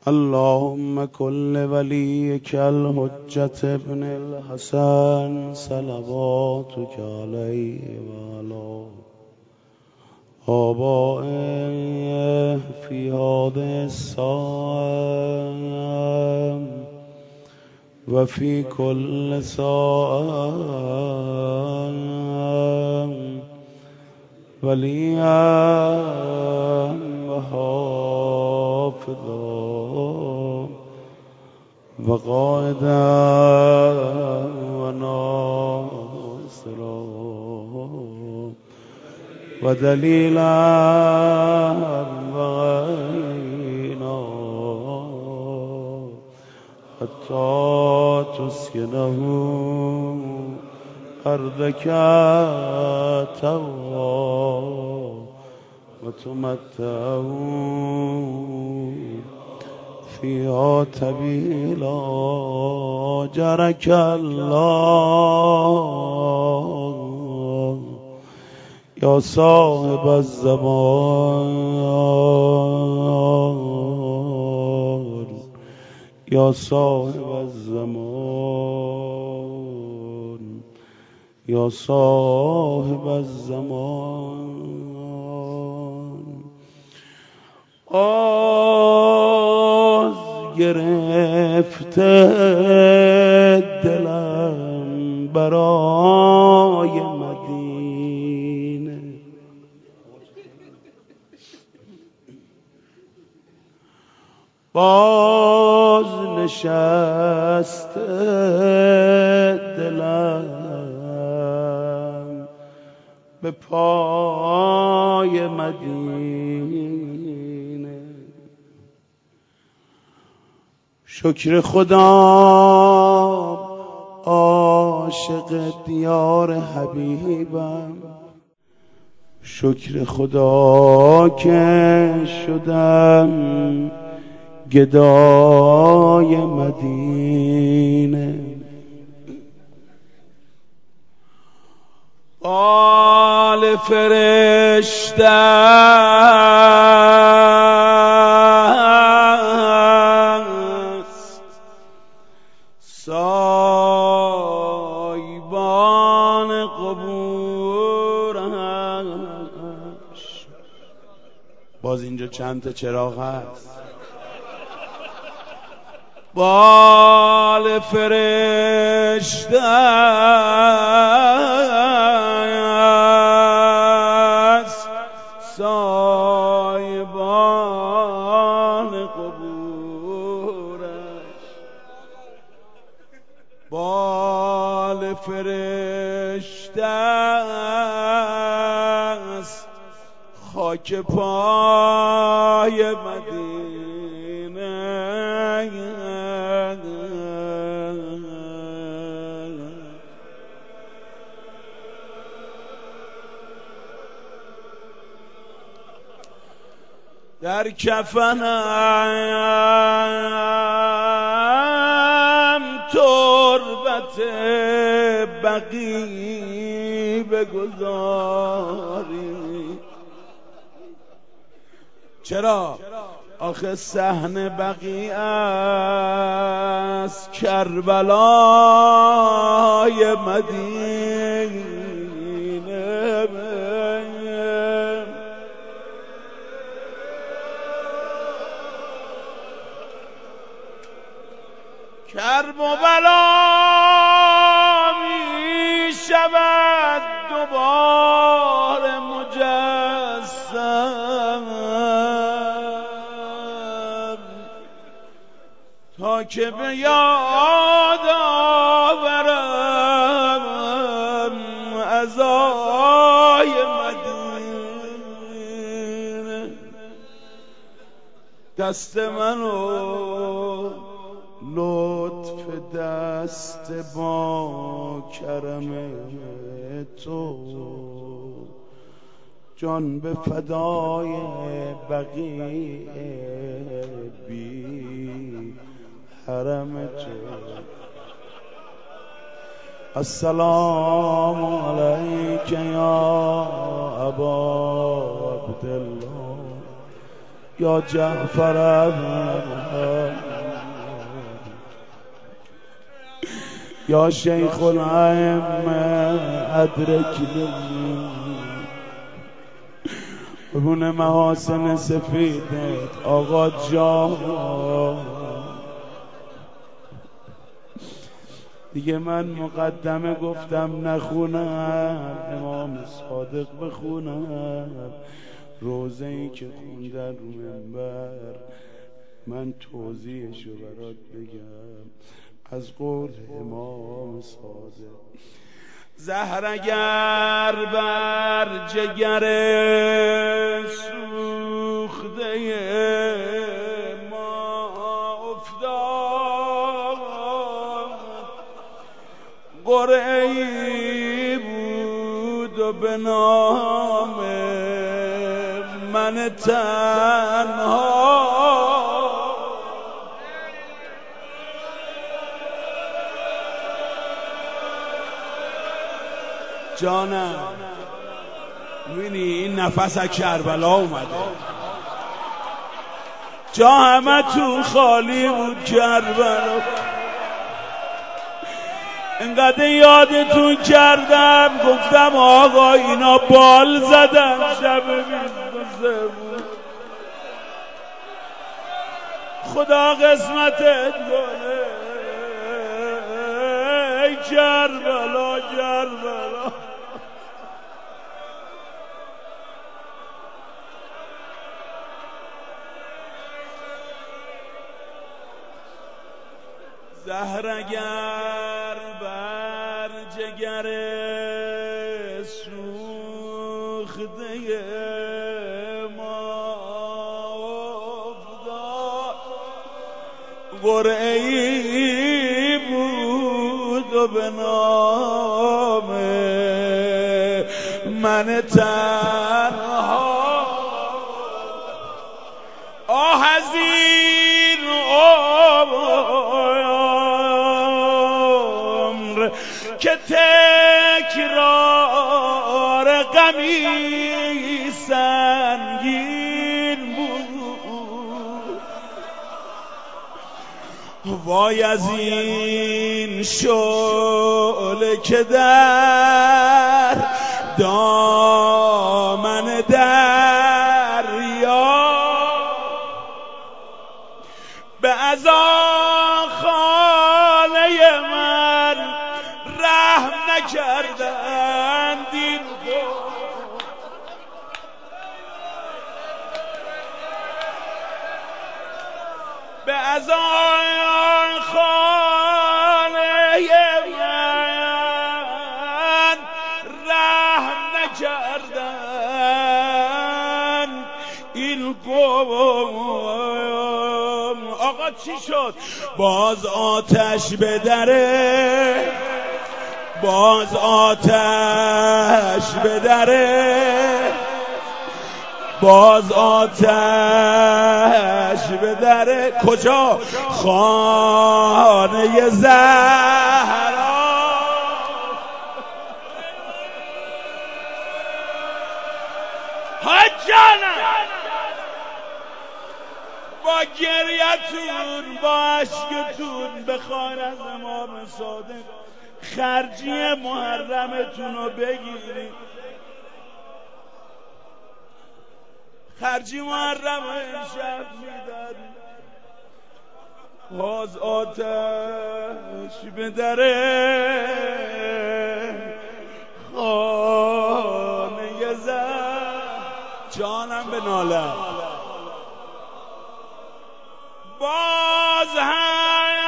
اللهم كل وليك الحجة ابن الحسن صلواتك عليه وعلى آبائه في هذه الساعة وفي كل ساعة وليا وحافظا وقائدا وناصرا ودليلا وعينا حتى تسكنه أرضك طوعا وتمتعه فيها طويلا جرك الله يا صاحب الزمان يا صاحب الزمان يا صاحب الزمان آز گرفته دلم برای مدینه باز نشسته دلم به پای مدینه شکر خدا عاشق دیار حبیبم شکر خدا که شدم گدای مدینه آل فرشته است سایبان قبورش. باز اینجا چند تا چراغ هست. بال فرشته است سایبان قبورش بال فرشته است خاک پای مدینه در کفنم تربت بقیع بگذاری. چرا؟ آخه صحن بقیع است کربلای مدینه. کرب و بلا می شود دوباره مجسم تا که به یاد آورم عزای مدینه. دست منو لطف دست با کرم تو جان به فدای بقیع بی حرم تو. السلام علیک یا ابا عبدالله یا جعفر یا شیخ الائمه ادرکنی قربون محاسن سفیدت آقا جان. دیگه من مقدمه گفتم نخونم، امام صادق بخونم، روزه ای که خوندن رو منبر من توضیحشو برات بگم از قول امام صادق. زهر اگر بر جگر سوخته ما افتاد قرعه‌ای بود و به نام من تنها جانم. می‌بینی این نفس از کربلا اومده، جا همه تو خالی بود کربلا. انقدر یادتون کردم گفتم آقا اینا بال زدن شب 23 بود، خدا قسمتت کنه ای کربلا کربلا. زهر اگر بر جگر سوخته ما افتاد قرعه‌ای بود و به نام من تنها آه از این عمر که تکرار غمی سنگین بود، وای از این شعله که در دامن دریا به عزاخانه من رحم نکردند. این به عزاخانه من رحم نکردند. این قوم آقا چی شد؟ باز آتش به دره، باز آتش به دره، باز آتش به دره. کجا؟ خانه زهرا. حجانم با گریتون با عشقتون بخواین از امام صادق خرجی محرمتون رو بگیرید. خرجی محرم امشب میدن. باز آتش به دره خانه زن. جانم به ناله باز هم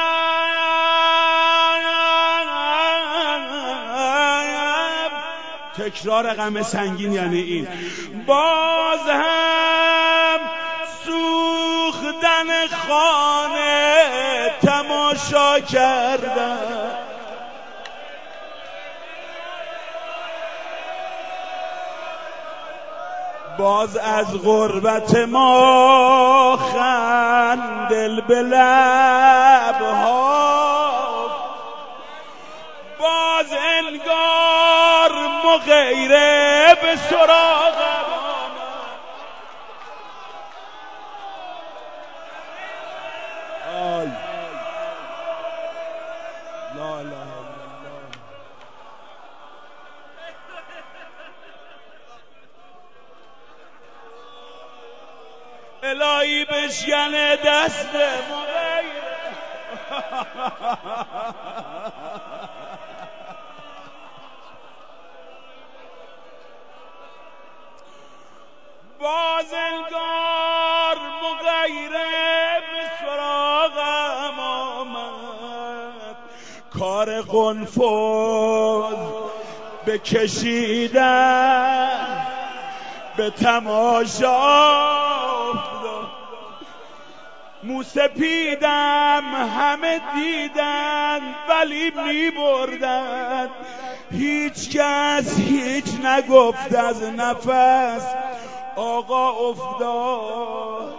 تکرار غم سنگین یعنی این. باز هم سوختن خانه تماشا کردن. باز از غربت ما خندل به لبها، باز انگار مغیره به سراغم. لا اله الا الله. الهی بشکنه دست مغیر باز انگار مغیره به سراغم آمد، کار قنفذ بکشیدن به تماشا موسپیدم، همه دیدن ولی می بردن، هیچ کس هیچ نگفت، از نفس آقا افتاد.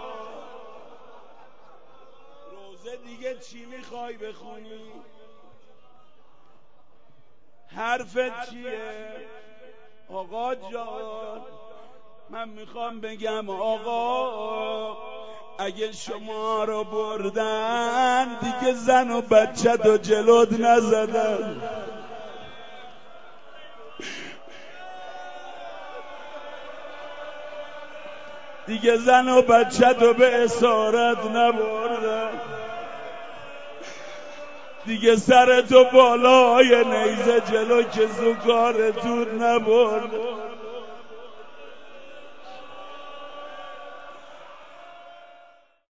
روزه دیگه چی میخوای بخونی؟ حرفت چیه؟ آقا جان من میخوام بگم آقا اگه شما رو بردن دیگه زن و بچه دو جلوت نزدن، دیگه زن و بچه دو به اسارت نبردن، دیگه سرتو بالای نیزه جلو که زوکارتون نبردن.